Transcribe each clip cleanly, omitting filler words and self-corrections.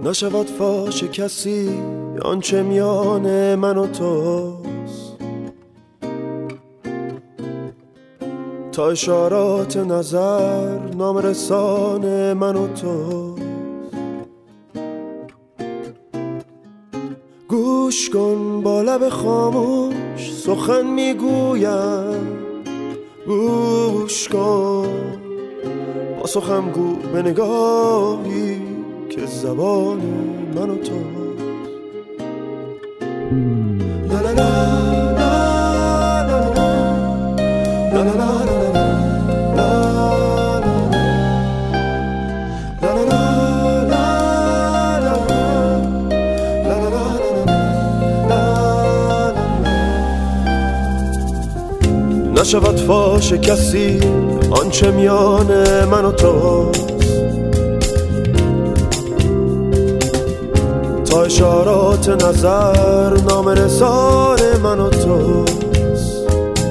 نشود فاش کسی آنچه میان من و توست، تا اشارات نظر نامرسان من و توست. گوش کن با لب خاموش سخن میگویم، گوش کن با سخن گو به نگاهی که زبان من و توست. لا لا لا لا لا لا لا نشود فاش کسی آنچه میان من و توست، تا اشارات نظر نامرسان من و توست.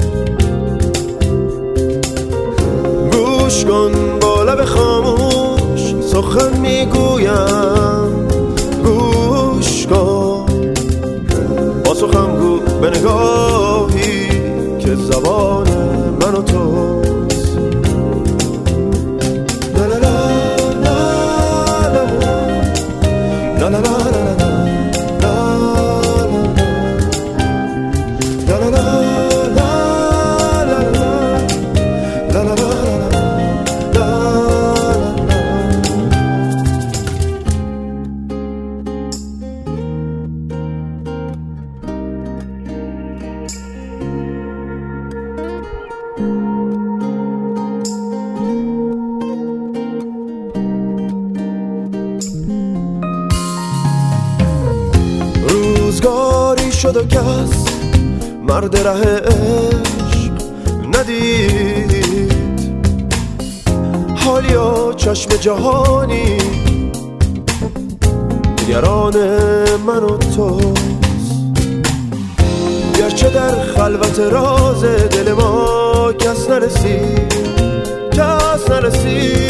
گوش کن با لب خاموش سخن میگویم، گوش کن با سخن گو به نگاهی که زبان من و توست. لا لا لا لا لا لا لا لا روزگاری شد و کس مرد ره عشق ندید، حالیا چشم جهانی نگران من و توست. گرچه در خلوت راز دل ما کس نرسید، کس نرسید،